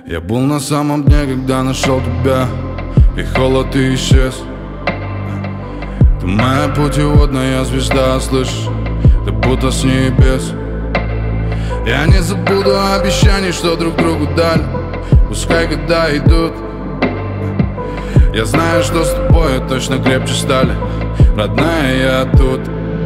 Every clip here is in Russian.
Я был на самом дне, когда нашел тебя, и холод и исчез. Ты моя путеводная звезда, слышишь, ты будто с небес. Я не забуду обещаний, что друг другу дали, пускай года идут. Я знаю, что с тобой точно крепче стали, родная, я тут.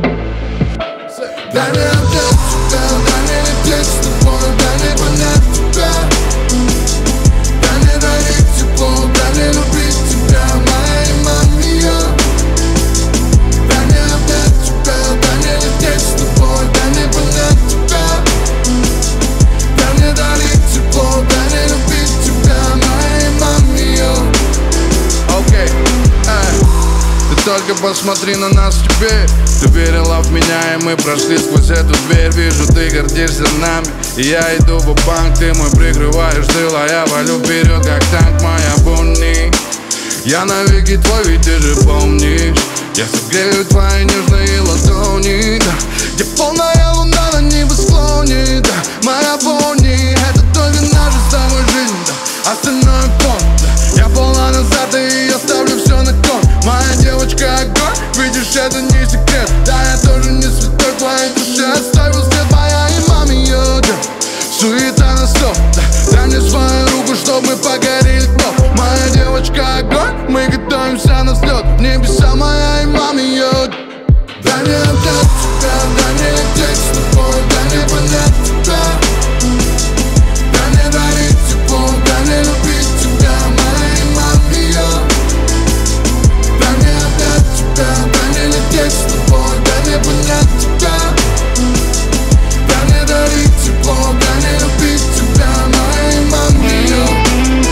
Дай мне отдать тебя, дай мне лететь с тобой, дай мне понять тебя. Дай мне дарить тепло, дай мне любить тебя, моя мамия. Дай мне отдать тебя, дай мне лететь с тобой, дай мне понять тебя. Дай мне дарить тепло, дай мне любить тебя, моя мамия. Окей, ты только посмотри на нас теперь. Ты верила в меня, и мы прошли сквозь эту дверь. Вижу, ты гордишься нами, и я иду в банк. Ты мой прикрываешь тыл, а я валю вперед, как танк, моя Бонни. Я навеки твой, ведь ты же помнишь. Я согрею твои нежные ладони, да. Где полная луна на небосклоне, да. Моя Бонни, это только наша с тобой жизнь, да. Остальное фон, да. Я полна назад, и я ставлю все на кон. Моя девочка огонь, видишь, это не секрет. Да, я тоже не святой, твоей душе оставил след, моя и мамия, да. Суета на стоп, да. Дай мне свою руку, чтоб мы погорели вновь. Моя девочка огонь, мы готовимся на взлет. В небеса, моя и мамия. Дай мне отдать тебя, дай мне лететь с тобой, дай мне понять тебя. Дай мне дарить тепло, дай мне любить тебя, моя мамия. Дай мне отдать тебя, дай мне лететь с тобой, дай мне понять тебя. Дай мне дарить тепло, дай мне любить тебя, моя мамия.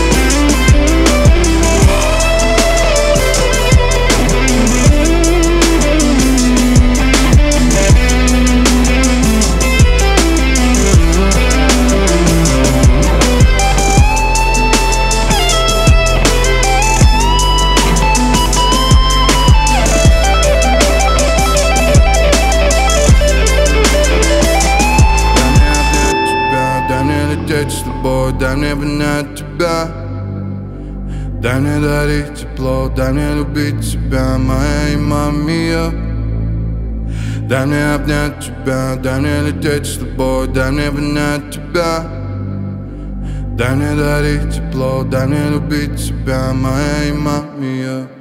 С тобой, дай мне понять тебя. Дай мне дарить тепло, дай мне любить тебя, моя мамия. Дай мне обнять тебя, дай мне лететь с тобой, дай мне понять тебя. Дай мне дарить тепло, дай мне любить тебя, моя мамия.